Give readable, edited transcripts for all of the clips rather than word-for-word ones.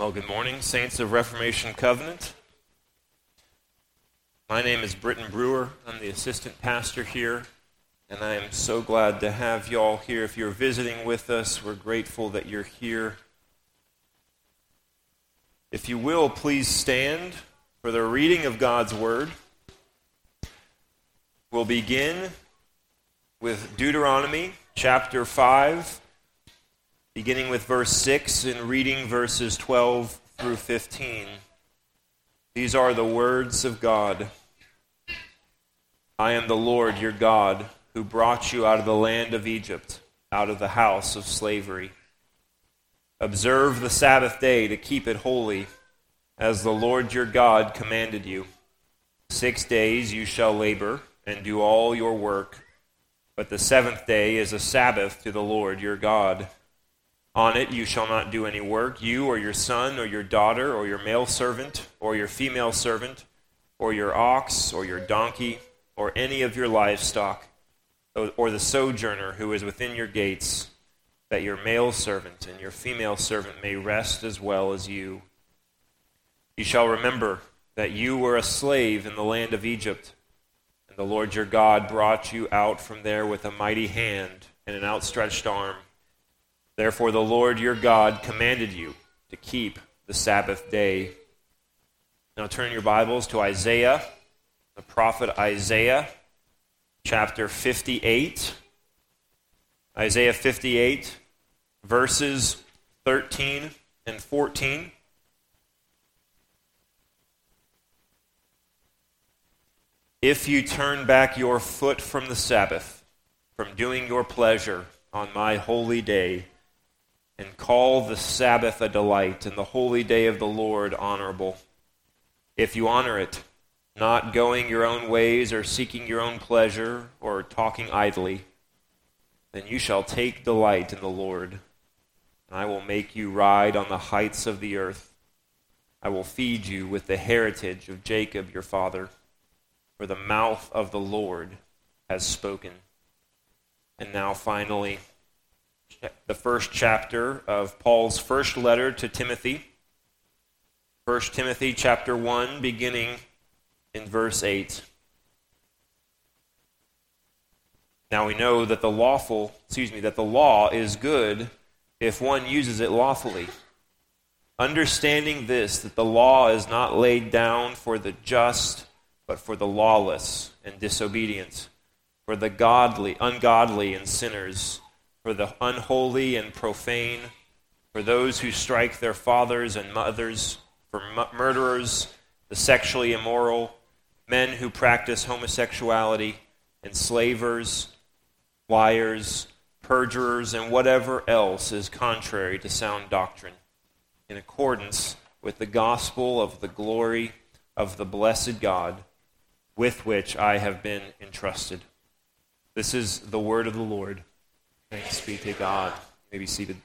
Well, good morning, Saints of Reformation Covenant. My name is Britton Brewer. I'm the assistant pastor here, and I am so glad to have you all here. If you're visiting with us, we're grateful that you're here. If you will, please stand for the reading of God's Word. We'll begin with Deuteronomy chapter 5, beginning with verse 6 and reading verses 12 through 15. These are the words of God. I am the Lord your God, who brought you out of the land of Egypt, out of the house of slavery. Observe the Sabbath day to keep it holy, as the Lord your God commanded you. 6 days you shall labor and do all your work, but the seventh day is a Sabbath to the Lord your God. On it you shall not do any work, you or your son or your daughter or your male servant or your female servant or your ox or your donkey or any of your livestock or the sojourner who is within your gates, that your male servant and your female servant may rest as well as you. You shall remember that you were a slave in the land of Egypt, and the Lord your God brought you out from there with a mighty hand and an outstretched arm. Therefore the Lord your God commanded you to keep the Sabbath day. Now turn your Bibles to Isaiah, the prophet Isaiah, chapter 58. Isaiah 58, verses 13 and 14. If you turn back your foot from the Sabbath, from doing your pleasure on my holy day, and call the Sabbath a delight, and the holy day of the Lord honorable. If you honor it, not going your own ways or seeking your own pleasure or talking idly, then you shall take delight in the Lord. And I will make you ride on the heights of the earth. I will feed you with the heritage of Jacob your father, for the mouth of the Lord has spoken. And now finally, the first chapter of Paul's first letter to Timothy. 1 Timothy chapter 1, beginning in verse 8. Now we know that the law is good if one uses it lawfully. Understanding this, that the law is not laid down for the just, but for the lawless and disobedient, for the ungodly and sinners, for the unholy and profane, for those who strike their fathers and mothers, for murderers, the sexually immoral, men who practice homosexuality, enslavers, liars, perjurers, and whatever else is contrary to sound doctrine, in accordance with the gospel of the glory of the blessed God, with which I have been entrusted. This is the word of the Lord. Thanks be to God. You may be seated.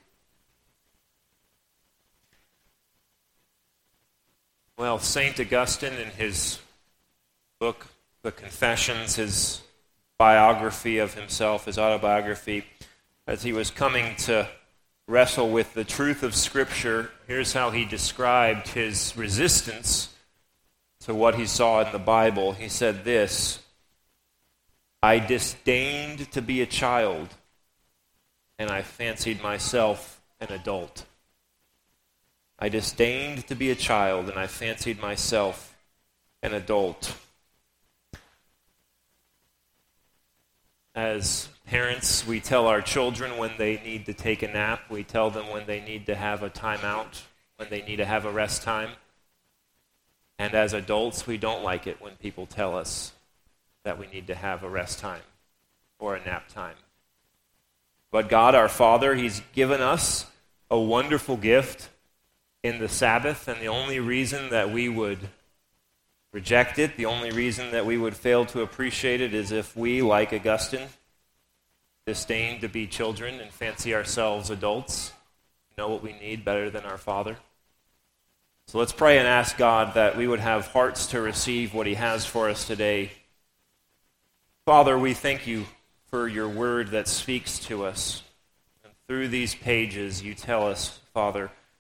Well, St. Augustine, in his book, The Confessions, his biography of himself, his autobiography, as he was coming to wrestle with the truth of Scripture, here's how he described his resistance to what he saw in the Bible. He said this: I disdained to be a child, and I fancied myself an adult. I disdained to be a child, and I fancied myself an adult. As parents, we tell our children when they need to take a nap. We tell them when they need to have a timeout, when they need to have a rest time. And as adults, we don't like it when people tell us that we need to have a rest time or a nap time. But God, our Father, He's given us a wonderful gift in the Sabbath, and the only reason that we would reject it, the only reason that we would fail to appreciate it, is if we, like Augustine, disdain to be children and fancy ourselves adults, know what we need better than our Father. So let's pray and ask God that we would have hearts to receive what He has for us today. Father, we thank You for Your word that speaks to us. And through these pages, You tell us, Father,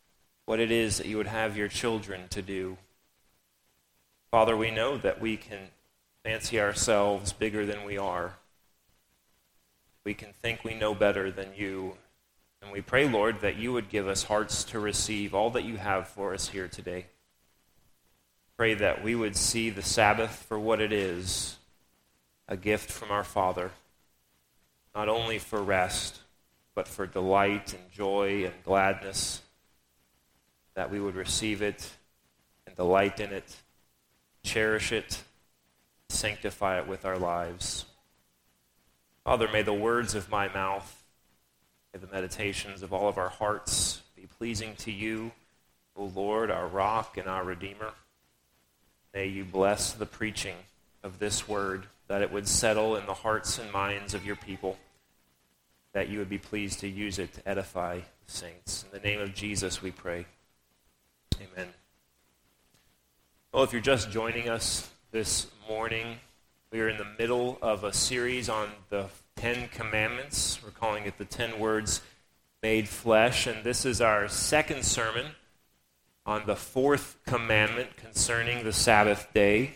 what it is that you would have your children to do. Father, we know that we can fancy ourselves bigger than we are. We can think we know better than you. And we pray, Lord, that you would give us hearts to receive all that you have for us here today. Pray that we would see the Sabbath for what it is, a gift from our Father, not only for rest, but for delight and joy and gladness, that we would receive it and delight in it, cherish it, sanctify it with our lives. Father, may the words of my mouth, may the meditations of all of our hearts be pleasing to you, O Lord, our rock and our Redeemer. May you bless the preaching of this word, that it would settle in the hearts and minds of your people, that you would be pleased to use it to edify the saints. In the name of Jesus we pray. Amen. Well, if you're just joining us this morning, we are in the middle of a series on the 10 Commandments. We're calling it the 10 Words Made Flesh, and this is our second sermon on the fourth commandment concerning the Sabbath day.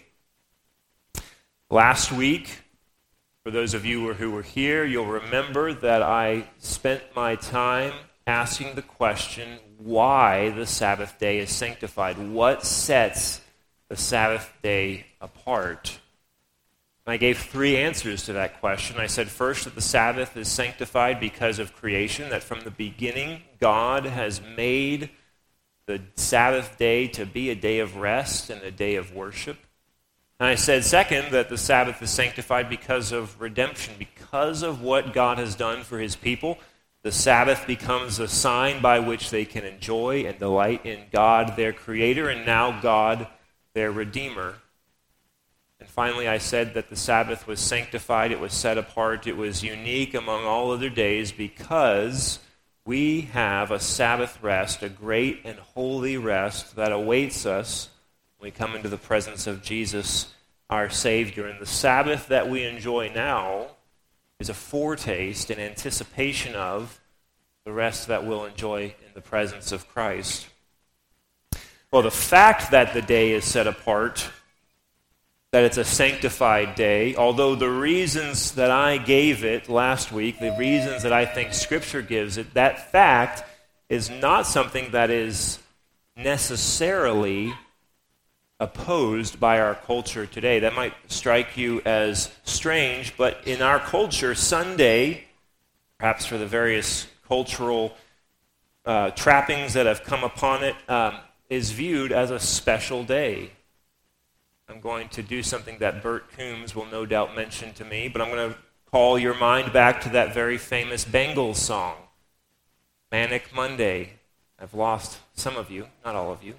Last week, for those of you who were here, you'll remember that I spent my time asking the question, why the Sabbath day is sanctified? What sets the Sabbath day apart? And I gave three answers to that question. I said first that the Sabbath is sanctified because of creation, that from the beginning God has made the Sabbath day to be a day of rest and a day of worship. And I said second that the Sabbath is sanctified because of redemption, because of what God has done for his people. The Sabbath becomes a sign by which they can enjoy and delight in God, their Creator, and now God, their Redeemer. And finally, I said that the Sabbath was sanctified, it was set apart, it was unique among all other days because we have a Sabbath rest, a great and holy rest that awaits us when we come into the presence of Jesus, our Savior. And the Sabbath that we enjoy now is a foretaste, an anticipation of the rest that we'll enjoy in the presence of Christ. Well, the fact that the day is set apart, that it's a sanctified day, although the reasons that I gave it last week, the reasons that I think Scripture gives it, that fact is not something that is necessarily opposed by our culture today. That might strike you as strange, but in our culture, Sunday, perhaps for the various cultural trappings that have come upon it, is viewed as a special day. I'm going to do something that Bert Coombs will no doubt mention to me, but I'm going to call your mind back to that very famous Bengals song, Manic Monday. I've lost some of you, not all of you.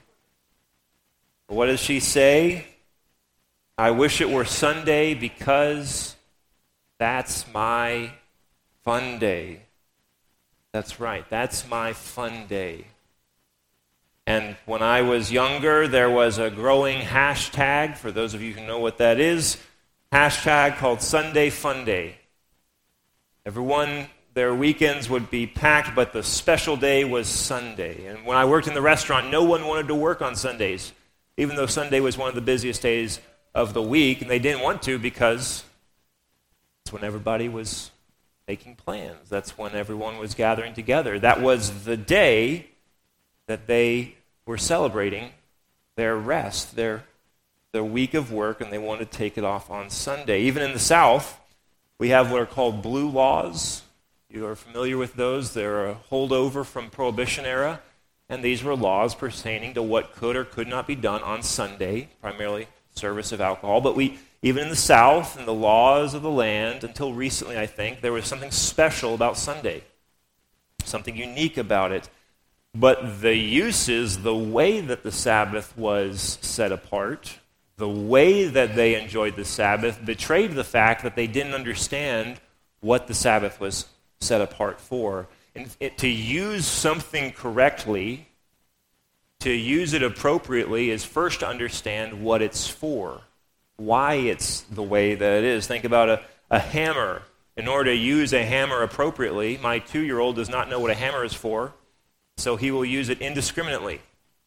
But what does she say? I wish it were Sunday because that's my fun day. That's right, that's my fun day. And when I was younger, there was a growing hashtag, for those of you who know what that is, hashtag called Sunday Fun Day. Everyone, their weekends would be packed, but the special day was Sunday. And when I worked in the restaurant, no one wanted to work on Sundays, even though Sunday was one of the busiest days of the week, and they didn't want to because it's when everybody was making plans. That's when everyone was gathering together. That was the day that they were celebrating their rest, their week of work, and they wanted to take it off on Sunday. Even in the South, we have what are called blue laws. You are familiar with those. They're a holdover from Prohibition era, and these were laws pertaining to what could or could not be done on Sunday, primarily service of alcohol. But even in the South, in the laws of the land, until recently, I think, there was something special about Sunday, something unique about it. But the uses, the way that the Sabbath was set apart, the way that they enjoyed the Sabbath, betrayed the fact that they didn't understand what the Sabbath was set apart for. And to use something correctly, to use it appropriately, is first to understand what it's for, why it's the way that it is. Think about a hammer. In order to use a hammer appropriately, my 2-year-old does not know what a hammer is for, so he will use it indiscriminately.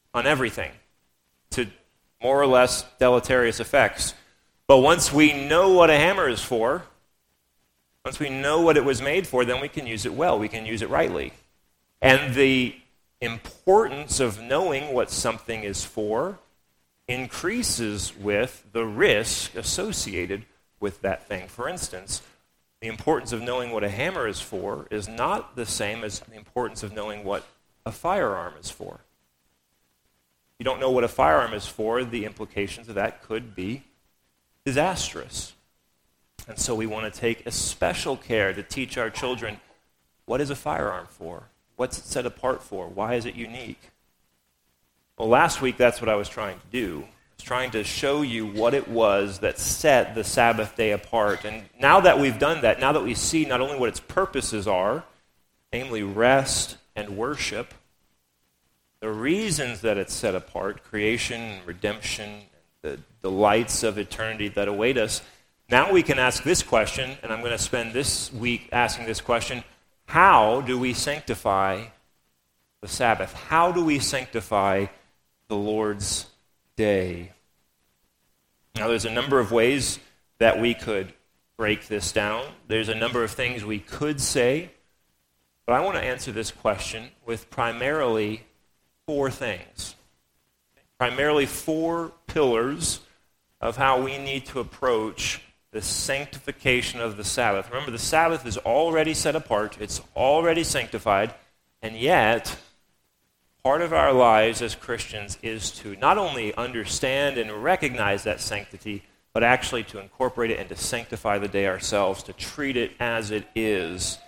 on everything to more or less deleterious effects. But once we know what a hammer is for, once we know what it was made for, then we can use it well. We can use it rightly. And the importance of knowing what something is for increases with the risk associated with that thing. For instance, the importance of knowing what a hammer is for is not the same as the importance of knowing what a firearm is for. If you don't know what a firearm is for, the implications of that could be disastrous. And so we want to take especial care to teach our children, what is a firearm for? What's it set apart for? Why is it unique? Well, last week, that's what I was trying to do. I was trying to show you what it was that set the Sabbath day apart. And now that we've done that, now that we see not only what its purposes are, namely rest and worship, the reasons that it's set apart, creation, redemption, the delights of eternity that await us, now we can ask this question, and I'm going to spend this week asking this question: how do we sanctify the Sabbath? How do we sanctify the Lord's day? Now, there's a number of ways that we could break this down. There's a number of things we could say, but I want to answer this question with primarily 4 things. Primarily 4 pillars of how we need to approach the sanctification of the Sabbath. Remember, the Sabbath is already set apart, it's already sanctified, and yet part of our lives as Christians is to not only understand and recognize that sanctity, but actually to incorporate it and to sanctify the day ourselves, to treat it as it is.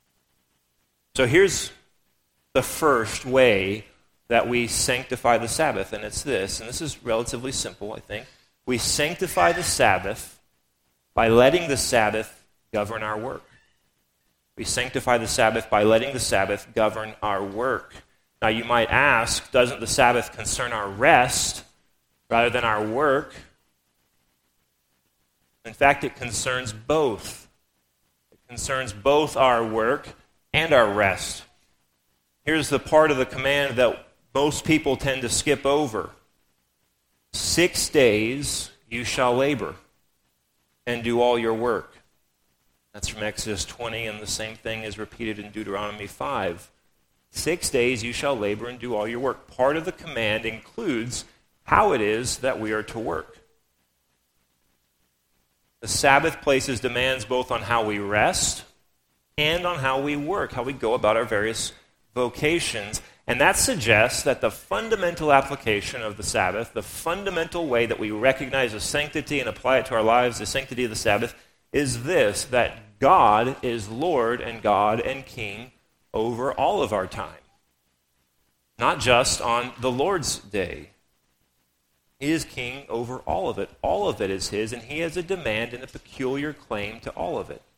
So here's the first way that we sanctify the Sabbath, and it's this, and this is relatively simple, I think. We sanctify the Sabbath by letting the Sabbath govern our work. We sanctify the Sabbath by letting the Sabbath govern our work. Now you might ask, doesn't the Sabbath concern our rest rather than our work? In fact, it concerns both. It concerns both our work and our rest. Here's the part of the command that most people tend to skip over. 6 days you shall labor and do all your work. That's from Exodus 20, and the same thing is repeated in Deuteronomy 5. 6 days you shall labor and do all your work. Part of the command includes how it is that we are to work. The Sabbath places demands both on how we rest and on how we work, how we go about our various vocations. And that suggests that the fundamental application of the Sabbath, the fundamental way that we recognize the sanctity and apply it to our lives, the sanctity of the Sabbath, is this, that God is Lord and God and King over all of our time. Not just on the Lord's day. He is king over all of it. All of it is his, and he has a demand and a peculiar claim to all of it.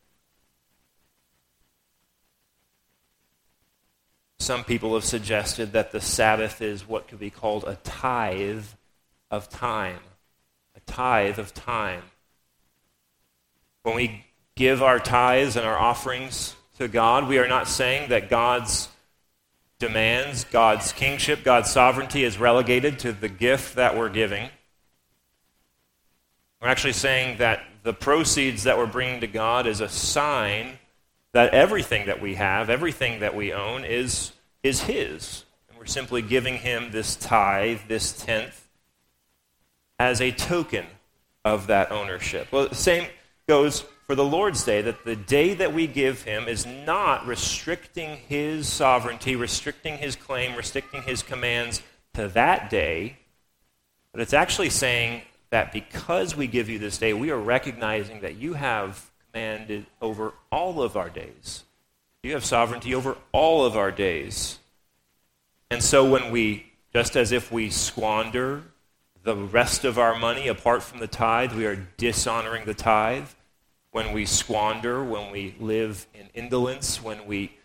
Some people have suggested that the Sabbath is what could be called a tithe of time. A tithe of time. When we give our tithes and our offerings to God, we are not saying that God's demands, God's kingship, God's sovereignty is relegated to the gift that we're giving. We're actually saying that the proceeds that we're bringing to God is a sign that everything that we have, everything that we own is his. And we're simply giving him this tithe, this tenth, as a token of that ownership. Well, the same goes for the Lord's Day, that the day that we give him is not restricting his sovereignty, restricting his claim, restricting his commands to that day, but it's actually saying that because we give you this day, we are recognizing that you have commanded over all of our days. You have sovereignty over all of our days. And so when we, just as if we squander the rest of our money apart from the tithe, we are dishonoring the tithe. When we squander, when we live in indolence, when we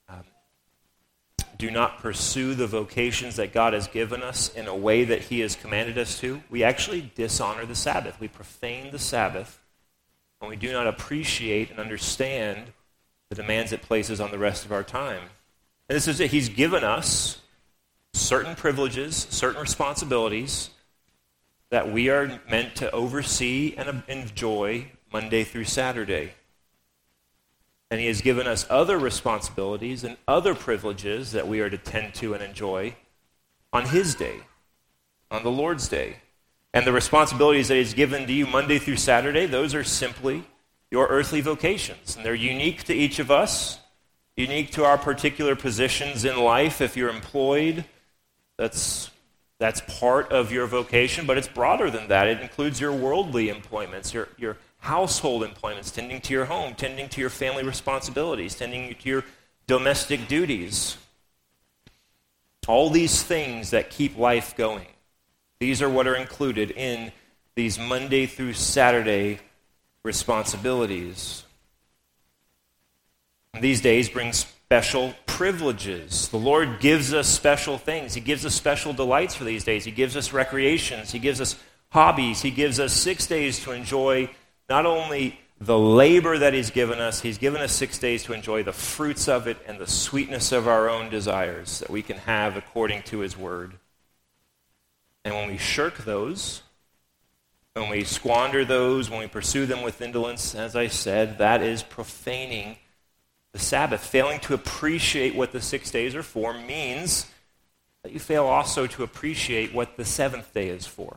do not pursue the vocations that God has given us in a way that he has commanded us to, we actually dishonor the Sabbath. We profane the Sabbath when we do not appreciate and understand the demands it places on the rest of our time. And this is it. He's given us certain privileges, certain responsibilities that we are meant to oversee and enjoy Monday through Saturday. And he has given us other responsibilities and other privileges that we are to tend to and enjoy on his day, on the Lord's day. And the responsibilities that he's given to you Monday through Saturday, those are simply your earthly vocations. And they're unique to each of us, unique to our particular positions in life. If you're employed, that's part of your vocation, but it's broader than that. It includes your worldly employments, your household employments, tending to your home, tending to your family responsibilities, tending to your domestic duties. All these things that keep life going. These are what are included in these Monday through Saturday responsibilities. And these days bring special privileges. The Lord gives us special things. He gives us special delights for these days. He gives us recreations. He gives us hobbies. He gives us 6 days to enjoy not only the labor that he's given us 6 days to enjoy the fruits of it and the sweetness of our own desires that we can have according to his word. And when we shirk those, when we squander those, when we pursue them with indolence, as I said, that is profaning the Sabbath. Failing to appreciate what the 6 days are for means that you fail also to appreciate what the seventh day is for.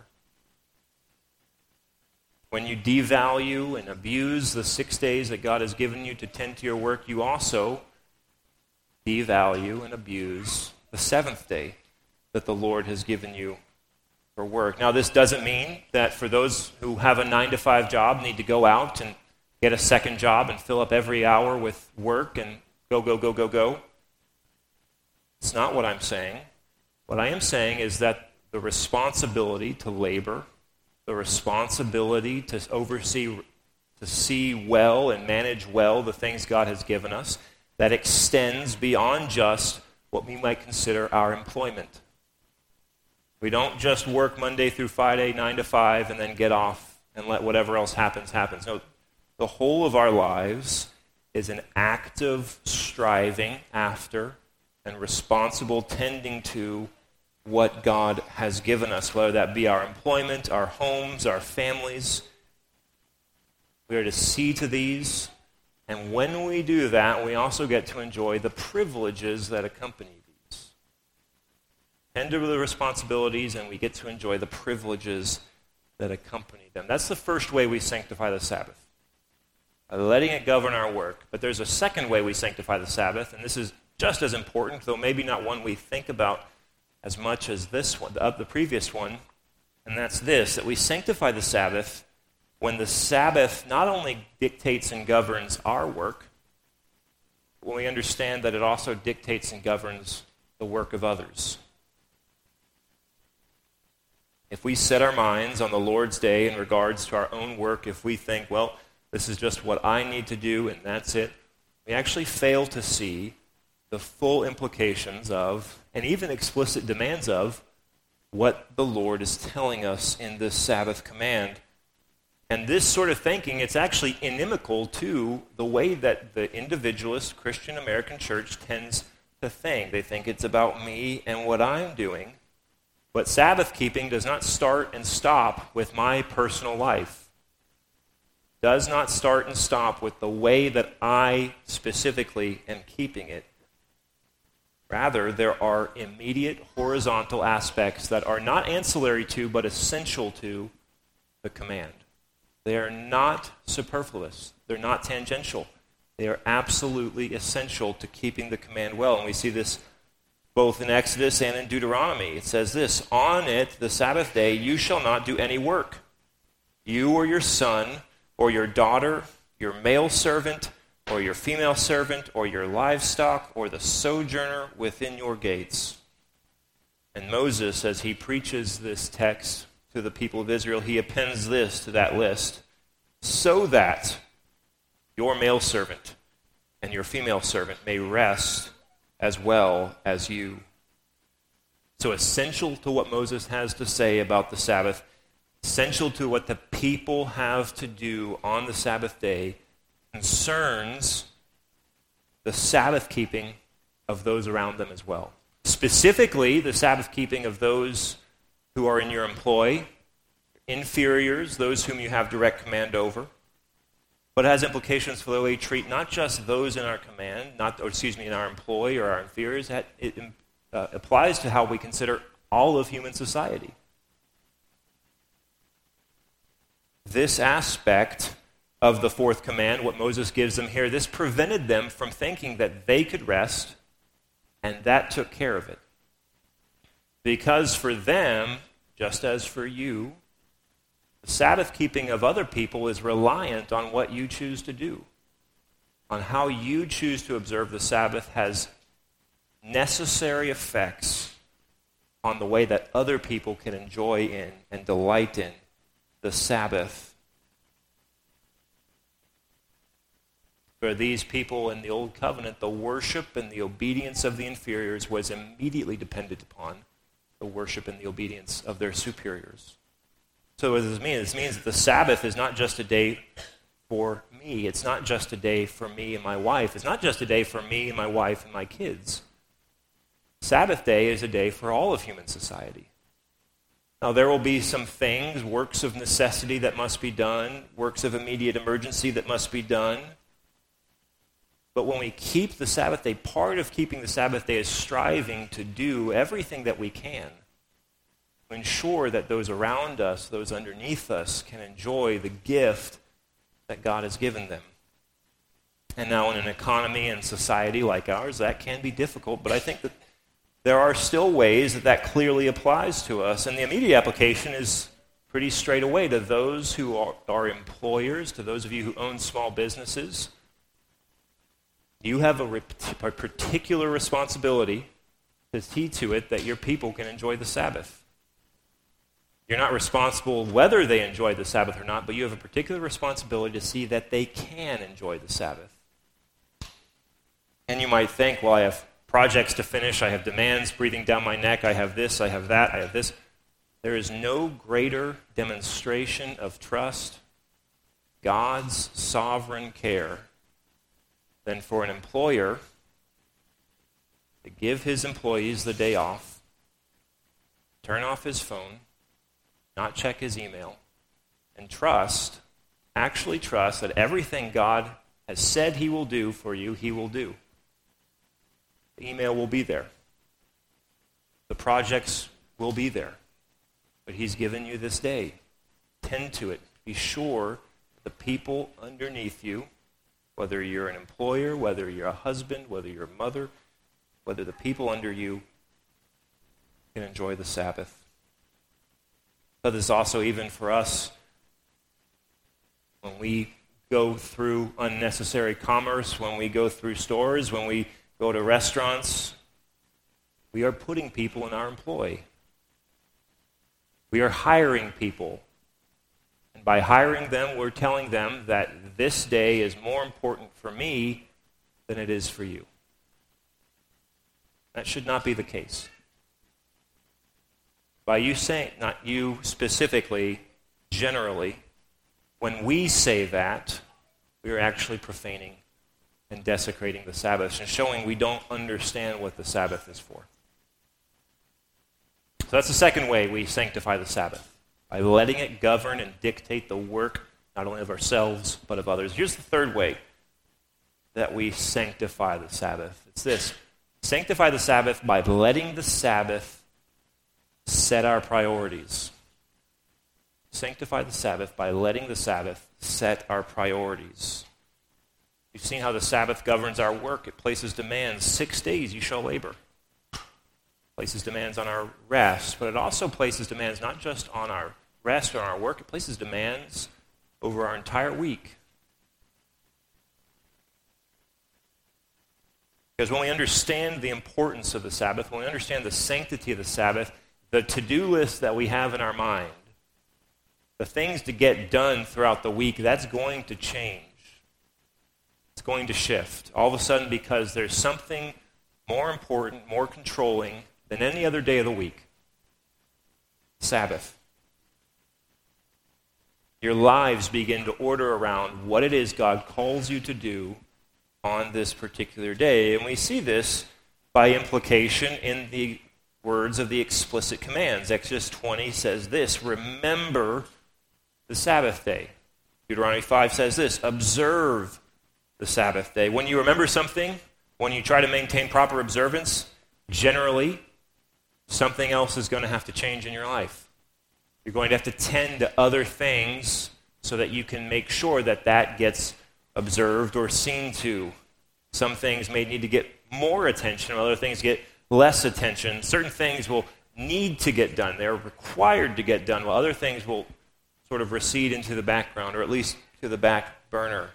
When you devalue and abuse the 6 days that God has given you to tend to your work, you also devalue and abuse the seventh day that the Lord has given you for work. Now, this doesn't mean that for those who have a 9-to-5 job need to go out and get a second job and fill up every hour with work and go. It's not what I'm saying. What I am saying is that the responsibility to labor, the responsibility to oversee, to see well and manage well the things God has given us, that extends beyond just what we might consider our employment. We don't just work Monday through Friday, 9 to 5, and then get off and let whatever else happens. No, the whole of our lives is an active striving after and responsible tending to what God has given us, whether that be our employment, our homes, our families. We are to see to these, and when we do that, we also get to enjoy the privileges that accompany these. Tend to the responsibilities, and we get to enjoy the privileges that accompany them. That's the first way we sanctify the Sabbath, by letting it govern our work. But there's a second way we sanctify the Sabbath, and this is just as important, though maybe not one we think about as much as this one, the previous one, and that's this, that we sanctify the Sabbath when the Sabbath not only dictates and governs our work, but when we understand that it also dictates and governs the work of others. If we set our minds on the Lord's day in regards to our own work, if we think, well, this is just what I need to do and that's it, we actually fail to see the full implications of, and even explicit demands of, what the Lord is telling us in this Sabbath command. And this sort of thinking, it's actually inimical to the way that the individualist Christian American church tends to think. They think it's about me and what I'm doing. But Sabbath keeping does not start and stop with my personal life. Does not start and stop with the way that I specifically am keeping it. Rather, there are immediate horizontal aspects that are not ancillary to, but essential to the command. They are not superfluous. They're not tangential. They are absolutely essential to keeping the command well. And we see this both in Exodus and in Deuteronomy. It says this, on it, the Sabbath day, you shall not do any work. You or your son or your daughter, your male servant, or your female servant, or your livestock, or the sojourner within your gates. And Moses, as he preaches this text to the people of Israel, he appends this to that list, so that your male servant and your female servant may rest as well as you. So essential to what Moses has to say about the Sabbath, essential to what the people have to do on the Sabbath day, concerns the Sabbath keeping of those around them as well. Specifically, the Sabbath keeping of those who are in your employ, inferiors, those whom you have direct command over. But it has implications for the way we treat not just those in our command, in our employ or our inferiors. It applies to how we consider all of human society. This aspect of the fourth command, what Moses gives them here, this prevented them from thinking that they could rest, and that took care of it. Because for them, just as for you, the Sabbath keeping of other people is reliant on what you choose to do. On how you choose to observe the Sabbath has necessary effects on the way that other people can enjoy in and delight in the Sabbath. For these people in the Old Covenant, the worship and the obedience of the inferiors was immediately dependent upon the worship and the obedience of their superiors. So what does this mean? This means that the Sabbath is not just a day for me. It's not just a day for me and my wife. It's not just a day for me and my wife and my kids. Sabbath day is a day for all of human society. Now, there will be some things, works of necessity that must be done, works of immediate emergency that must be done. But when we keep the Sabbath day, part of keeping the Sabbath day is striving to do everything that we can to ensure that those around us, those underneath us, can enjoy the gift that God has given them. And now in an economy and society like ours, that can be difficult, but I think that there are still ways that that clearly applies to us, and the immediate application is pretty straight away to those who are employers, to those of you who own small businesses. You have a particular responsibility to see to it that your people can enjoy the Sabbath. You're not responsible whether they enjoy the Sabbath or not, but you have a particular responsibility to see that they can enjoy the Sabbath. And you might think, well, I have projects to finish, I have demands breathing down my neck, I have this, I have that, I have this. There is no greater demonstration of trust, God's sovereign care, than for an employer to give his employees the day off, turn off his phone, not check his email, and actually trust that everything God has said he will do for you, he will do. The email will be there. The projects will be there. But he's given you this day. Tend to it. Be sure the people underneath you, whether you're an employer, whether you're a husband, whether you're a mother, whether the people under you can enjoy the Sabbath. But this is also even for us when we go through unnecessary commerce, when we go through stores, when we go to restaurants, we are putting people in our employ. We are hiring people. And by hiring them, we're telling them that this day is more important for me than it is for you. That should not be the case. By you saying, not you specifically, generally, when we say that, we are actually profaning and desecrating the Sabbath and showing we don't understand what the Sabbath is for. So that's the second way we sanctify the Sabbath, by letting it govern and dictate the work not only of ourselves but of others. Here's the third way that we sanctify the Sabbath. It's this: sanctify the Sabbath by letting the Sabbath set our priorities. Sanctify the Sabbath by letting the Sabbath set our priorities. You've seen how the Sabbath governs our work. It places demands. 6 days you shall labor. It places demands on our rest, but it also places demands not just on our rest or on our work. It places demands over our entire week. Because when we understand the importance of the Sabbath, when we understand the sanctity of the Sabbath, the to-do list that we have in our mind, the things to get done throughout the week, that's going to change. It's going to shift. All of a sudden, because there's something more important, more controlling than any other day of the week. Sabbath. Your lives begin to order around what it is God calls you to do on this particular day. And we see this by implication in the words of the explicit commands. Exodus 20 says this, remember the Sabbath day. Deuteronomy 5 says this, observe the Sabbath day. When you remember something, when you try to maintain proper observance, generally, something else is going to have to change in your life. You're going to have to tend to other things so that you can make sure that that gets observed or seen to. Some things may need to get more attention, while other things get less attention. Certain things will need to get done. They're required to get done, while other things will sort of recede into the background, or at least to the back burner.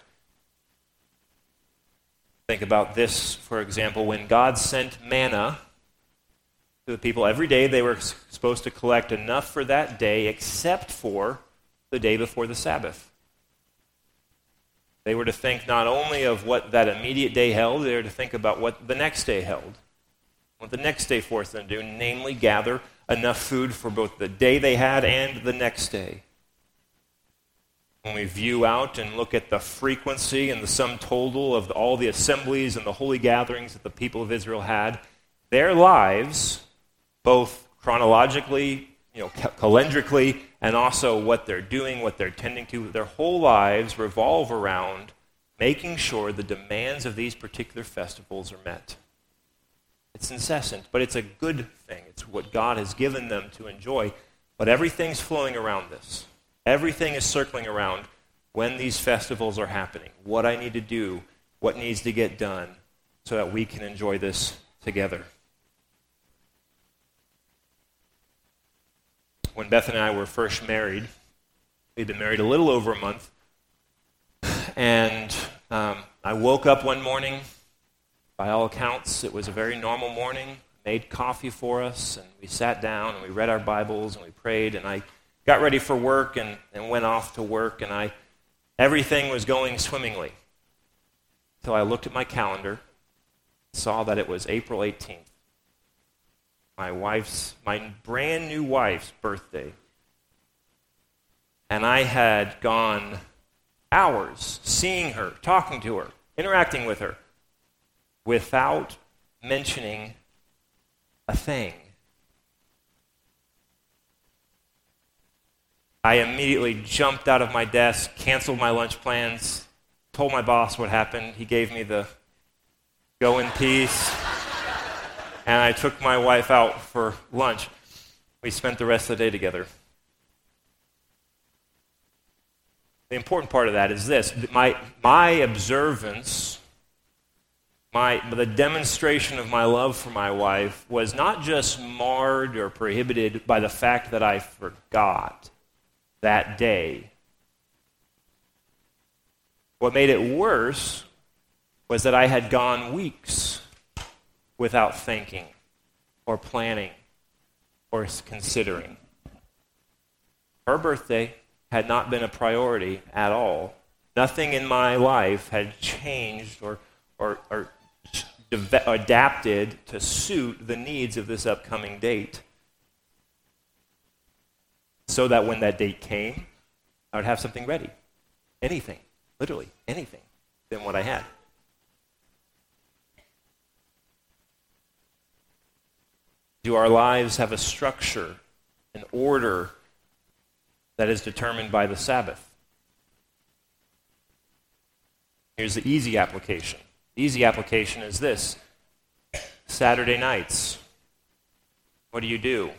Think about this, for example, when God sent manna to the people every day, they were supposed to collect enough for that day, except for the day before the Sabbath. They were to think not only of what that immediate day held, they were to think about what the next day held. What the next day forced them to do, namely gather enough food for both the day they had and the next day. When we view out and look at the frequency and the sum total of all the assemblies and the holy gatherings that the people of Israel had, their lives, both chronologically, calendrically, and also what they're doing, what they're tending to, their whole lives revolve around making sure the demands of these particular festivals are met. It's incessant, but it's a good thing. It's what God has given them to enjoy. But everything's flowing around this. Everything is circling around when these festivals are happening, what I need to do, what needs to get done, so that we can enjoy this together. When Beth and I were first married, we'd been married a little over a month, and I woke up one morning. By all accounts, it was a very normal morning. Made coffee for us, and we sat down, and we read our Bibles, and we prayed, and I got ready for work and went off to work, and everything was going swimmingly. Until I looked at my calendar, saw that it was April 18th. My brand new wife's birthday. And I had gone hours seeing her, talking to her, interacting with her, without mentioning a thing. I immediately jumped out of my desk, canceled my lunch plans, told my boss what happened. He gave me the go in peace. And I took my wife out for lunch. We spent the rest of the day together. The important part of that is this. My observance, the demonstration of my love for my wife was not just marred or prohibited by the fact that I forgot that day. What made it worse was that I had gone weeks without thinking or planning or considering. Her birthday had not been a priority at all. Nothing in my life had changed or adapted to suit the needs of this upcoming date. So that when that date came, I would have something ready. Anything, literally anything, than what I had. Do our lives have a structure, an order that is determined by the Sabbath? Here's the easy application. The easy application is this. Saturday nights. What do? Do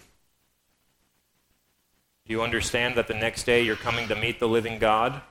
you understand that the next day you're coming to meet the living God?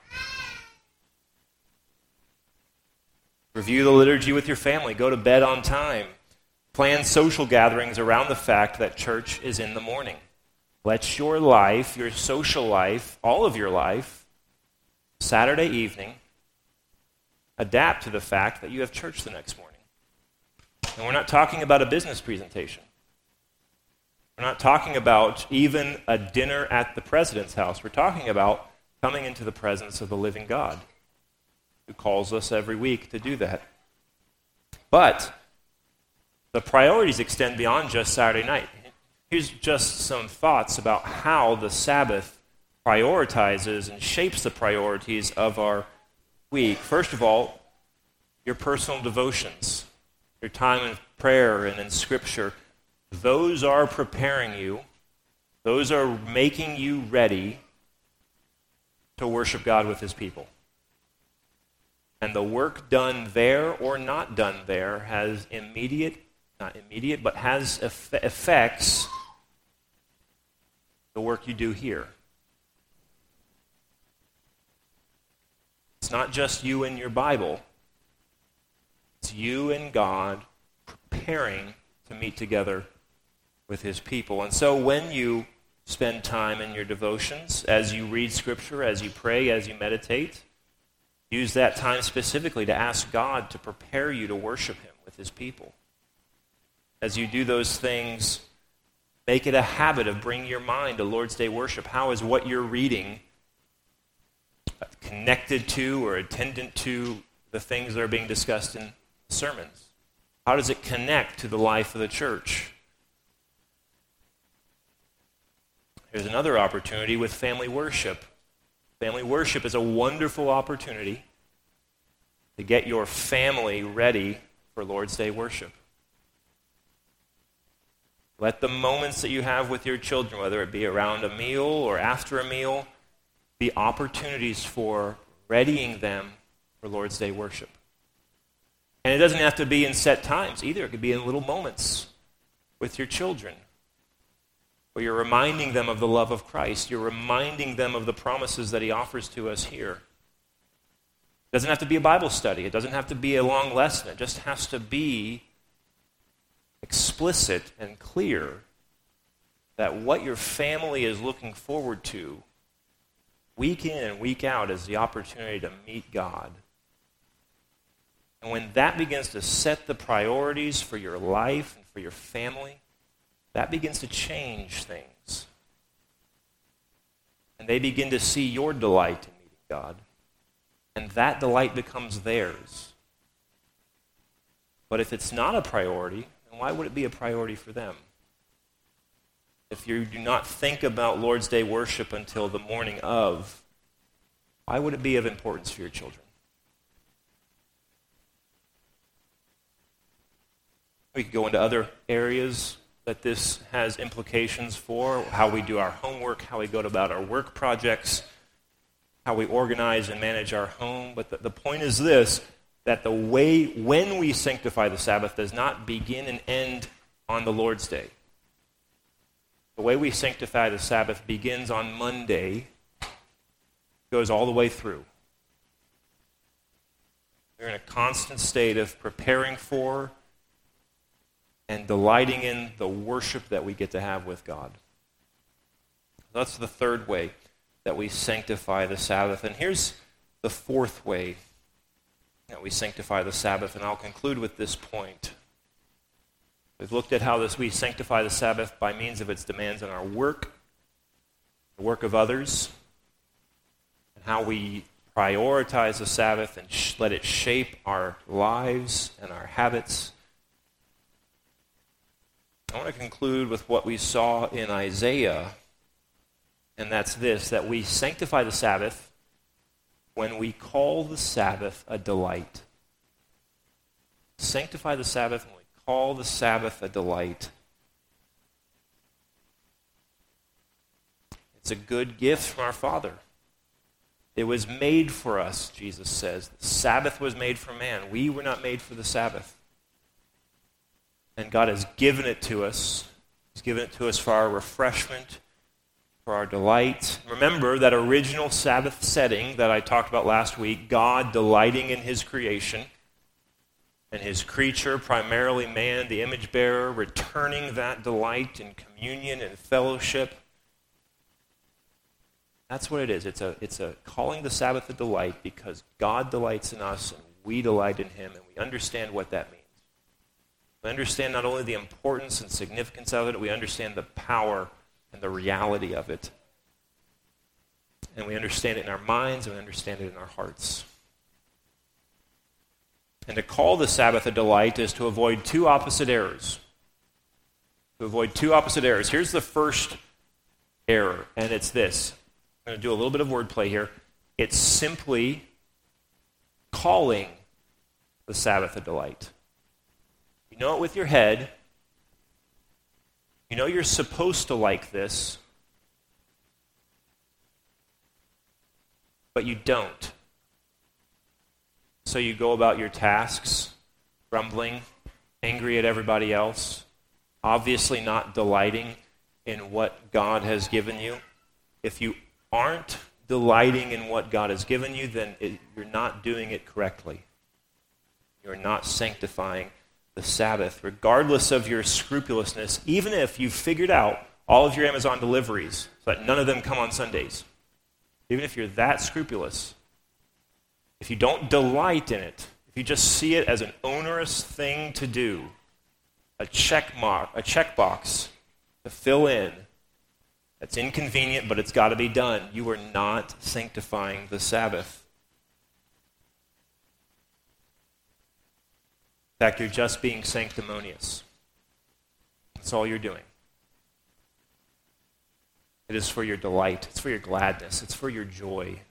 Review the liturgy with your family. Go to bed on time. Plan social gatherings around the fact that church is in the morning. Let your life, your social life, all of your life, Saturday evening, adapt to the fact that you have church the next morning. And we're not talking about a business presentation. We're not talking about even a dinner at the president's house. We're talking about coming into the presence of the living God who calls us every week to do that. But the priorities extend beyond just Saturday night. Here's just some thoughts about how the Sabbath prioritizes and shapes the priorities of our week. First of all, your personal devotions. your time in prayer and in Scripture, those are preparing you. Those are making you ready to worship God with his people. And the work done there or not done there has has effects the work you do here. It's not just you and your Bible. It's you and God preparing to meet together with his people. And so when you spend time in your devotions, as you read Scripture, as you pray, as you meditate, use that time specifically to ask God to prepare you to worship him with his people. As you do those things, make it a habit of bringing your mind to Lord's Day worship. How is what you're reading connected to or attendant to the things that are being discussed in sermons? How does it connect to the life of the church? Here's another opportunity with family worship. Family worship is a wonderful opportunity to get your family ready for Lord's Day worship. Let the moments that you have with your children, whether it be around a meal or after a meal, be opportunities for readying them for Lord's Day worship. And it doesn't have to be in set times either. It could be in little moments with your children, where you're reminding them of the love of Christ. You're reminding them of the promises that he offers to us here. It doesn't have to be a Bible study. It doesn't have to be a long lesson. It just has to be explicit and clear that what your family is looking forward to week in and week out is the opportunity to meet God. And when that begins to set the priorities for your life and for your family, that begins to change things. And they begin to see your delight in meeting God. And that delight becomes theirs. But if it's not a priority, then why would it be a priority for them? If you do not think about Lord's Day worship until the morning of, why would it be of importance for your children? We could go into other areas that this has implications for, how we do our homework, how we go about our work projects, how we organize and manage our home. But the point is this, that the way when we sanctify the Sabbath does not begin and end on the Lord's Day. The way we sanctify the Sabbath begins on Monday, goes all the way through. We're in a constant state of preparing for and delighting in the worship that we get to have with God. That's the third way that we sanctify the Sabbath. And here's the fourth way that we sanctify the Sabbath, and I'll conclude with this point. We've looked at how we sanctify the Sabbath by means of its demands on our work, the work of others, and how we prioritize the Sabbath and let it shape our lives and our habits. I want to conclude with what we saw in Isaiah, and that's this, that we sanctify the Sabbath when we call the Sabbath a delight. Sanctify the Sabbath when we call the Sabbath a delight. It's a good gift from our Father. It was made for us, Jesus says. The Sabbath was made for man. We were not made for the Sabbath. And God has given it to us. He's given it to us for our refreshment, for our delight. Remember that original Sabbath setting that I talked about last week, God delighting in his creation, and his creature, primarily man, the image bearer, returning that delight in communion and fellowship. That's what it is. It's a calling the Sabbath a delight because God delights in us and we delight in him, and we understand what that means. We understand not only the importance and significance of it, we understand the power and the reality of it. And we understand it in our minds, and we understand it in our hearts. And to call the Sabbath a delight is to avoid two opposite errors. To avoid two opposite errors. Here's the first error, and it's this. I'm going to do a little bit of wordplay here. It's simply calling the Sabbath a delight. You know it with your head. You know you're supposed to like this, but you don't. So you go about your tasks, grumbling, angry at everybody else, obviously not delighting in what God has given you. If you aren't delighting in what God has given you, then you're not doing it correctly. You're not sanctifying the Sabbath, regardless of your scrupulousness, even if you've figured out all of your Amazon deliveries so that none of them come on Sundays. Even if you're that scrupulous, if you don't delight in it, if you just see it as an onerous thing to do, a checkbox to fill in, that's inconvenient, but it's got to be done, you are not sanctifying the Sabbath. In fact, you're just being sanctimonious. That's all you're doing. It is for your delight. It's for your gladness. It's for your joy.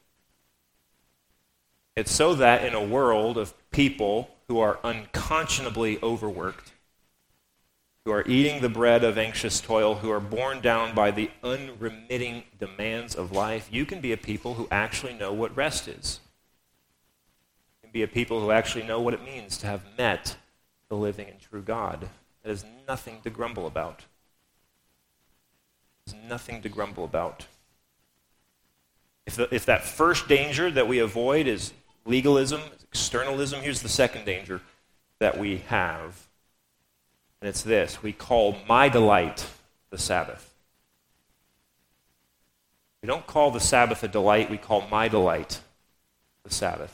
It's so that in a world of people who are unconscionably overworked, who are eating the bread of anxious toil, who are borne down by the unremitting demands of life, you can be a people who actually know what rest is. You can be a people who actually know what it means to have met the living and true God. That is nothing to grumble about. There's nothing to grumble about. If that first danger that we avoid is legalism, externalism, here's the second danger that we have. And it's this: we call my delight the Sabbath. We don't call the Sabbath a delight, we call my delight the Sabbath.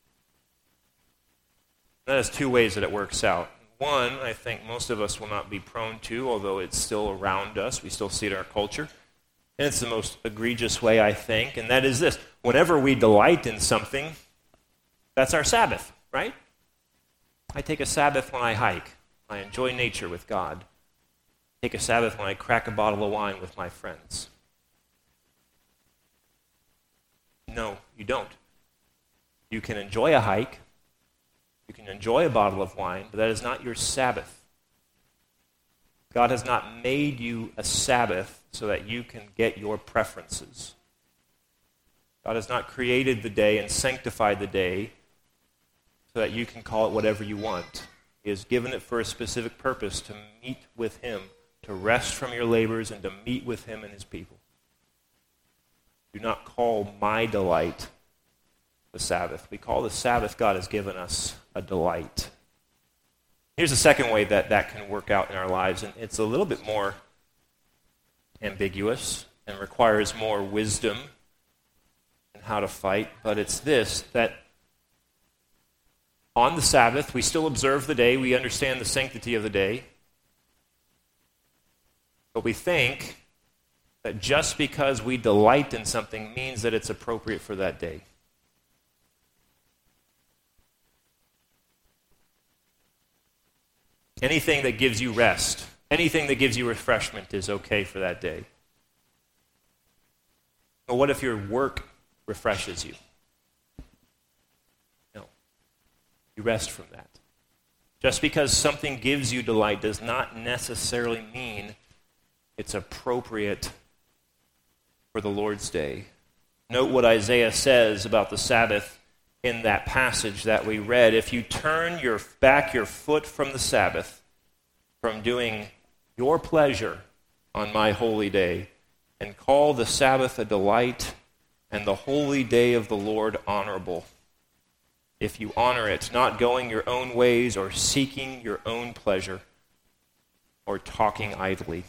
That has two ways that it works out. One, I think most of us will not be prone to, although it's still around us. We still see it in our culture. And it's the most egregious way, I think, and that is this: whenever we delight in something, that's our Sabbath, right? I take a Sabbath when I hike. I enjoy nature with God. I take a Sabbath when I crack a bottle of wine with my friends. No, you don't. You can enjoy a hike. You can enjoy a bottle of wine, but that is not your Sabbath. God has not made you a Sabbath so that you can get your preferences. God has not created the day and sanctified the day so that you can call it whatever you want. He has given it for a specific purpose: to meet with Him, to rest from your labors, and to meet with Him and His people. Do not call my delight the Sabbath. We call the Sabbath God has given us a delight. Here's the second way that can work out in our lives, and it's a little bit more ambiguous and requires more wisdom in how to fight, but it's this: that on the Sabbath, we still observe the day, we understand the sanctity of the day, but we think that just because we delight in something means that it's appropriate for that day. Anything that gives you rest, anything that gives you refreshment is okay for that day. But what if your work refreshes you? No. You rest from that. Just because something gives you delight does not necessarily mean it's appropriate for the Lord's day. Note what Isaiah says about the Sabbath in that passage that we read. If you turn your foot from the Sabbath, from doing your pleasure on my holy day, and call the Sabbath a delight and the holy day of the Lord honorable, if you honor it, not going your own ways or seeking your own pleasure or talking idly.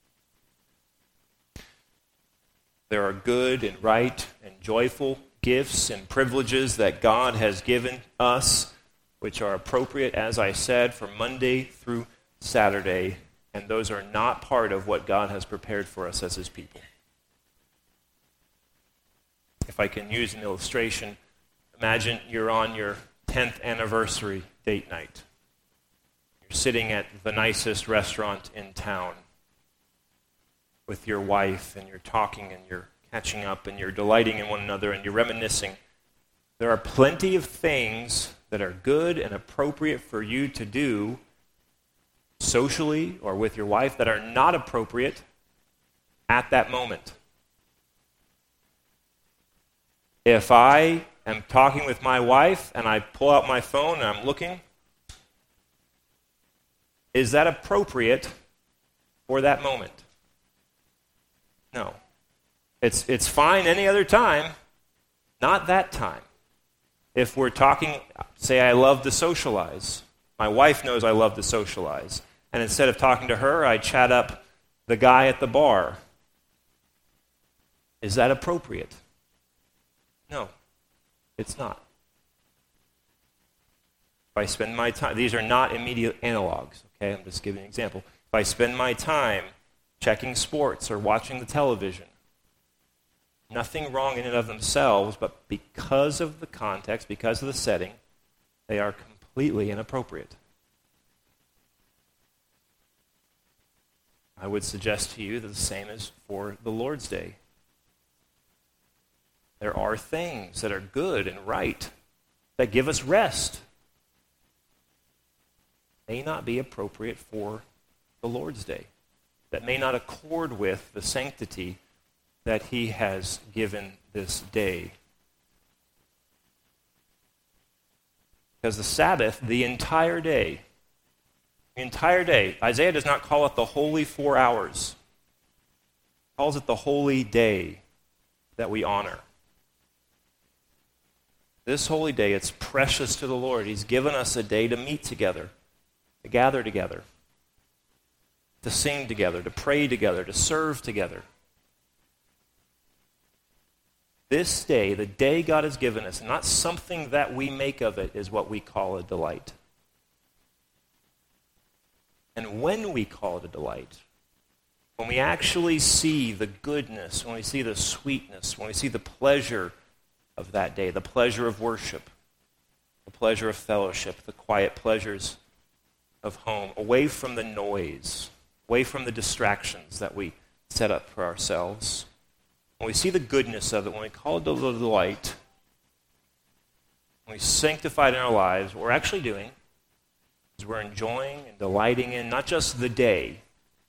There are good and right and joyful gifts and privileges that God has given us, which are appropriate, as I said, for Monday through Saturday, and those are not part of what God has prepared for us as His people. If I can use an illustration, imagine you're on your 10th anniversary date night. You're sitting at the nicest restaurant in town with your wife, and you're talking and you're catching up and you're delighting in one another and you're reminiscing. There are plenty of things that are good and appropriate for you to do socially or with your wife that are not appropriate at that moment. If I am talking with my wife and I pull out my phone and I'm looking, is that appropriate for that moment? No. It's fine any other time, not that time. If we're talking, say I love to socialize. My wife knows I love to socialize. And instead of talking to her, I chat up the guy at the bar. Is that appropriate? No, it's not. If I spend my time, these are not immediate analogs, okay? I'm just giving an example. If I spend my time checking sports or watching the television, nothing wrong in and of themselves, but because of the context, because of the setting, they are completely inappropriate. I would suggest to you that the same is for the Lord's Day. There are things that are good and right that give us rest. May not be appropriate for the Lord's Day. That may not accord with the sanctity that He has given this day. Because the Sabbath, the entire day, Isaiah does not call it the holy 4 hours. He calls it the holy day that we honor. This holy day, it's precious to the Lord. He's given us a day to meet together, to gather together, to sing together, to pray together, to serve together. This day, the day God has given us, not something that we make of it, is what we call a delight. And when we call it a delight, when we actually see the goodness, when we see the sweetness, when we see the pleasure of that day, the pleasure of worship, the pleasure of fellowship, the quiet pleasures of home, away from the noise, away from the distractions that we set up for ourselves. When we see the goodness of it, when we call it a delight, when we sanctify it in our lives, what we're actually doing is we're enjoying and delighting in not just the day,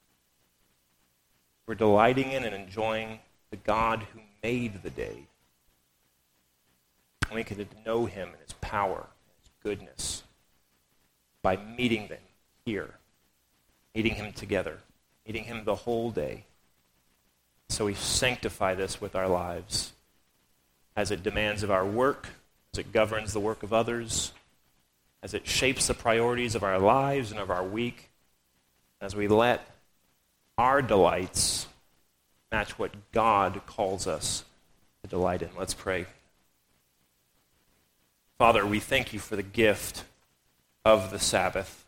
we're delighting in and enjoying the God who made the day. And we can know Him and His power, His goodness, by meeting them here, meeting Him together, meeting Him the whole day. So we sanctify this with our lives as it demands of our work, as it governs the work of others, as it shapes the priorities of our lives and of our week, as we let our delights match what God calls us to delight in. Let's pray. Father, we thank You for the gift of the Sabbath.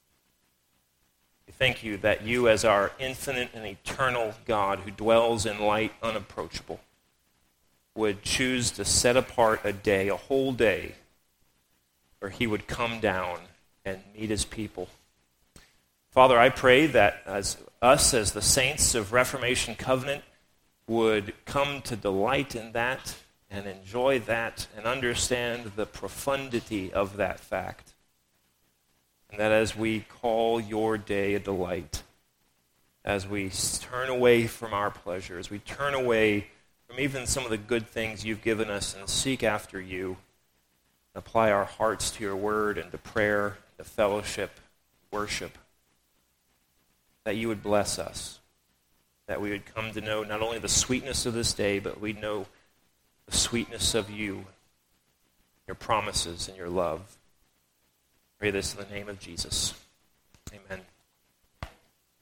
We thank You that You, as our infinite and eternal God who dwells in light unapproachable, would choose to set apart a day, a whole day, where He would come down and meet His people. Father, I pray that as the saints of Reformation Covenant, would come to delight in that and enjoy that and understand the profundity of that fact. And that as we call Your day a delight, as we turn away from our pleasure, as we turn away from even some of the good things You've given us and seek after You, apply our hearts to Your word and to prayer, to fellowship, worship, that You would bless us, that we would come to know not only the sweetness of this day, but we'd know the sweetness of You, Your promises and Your love. I pray this in the name of Jesus. Amen.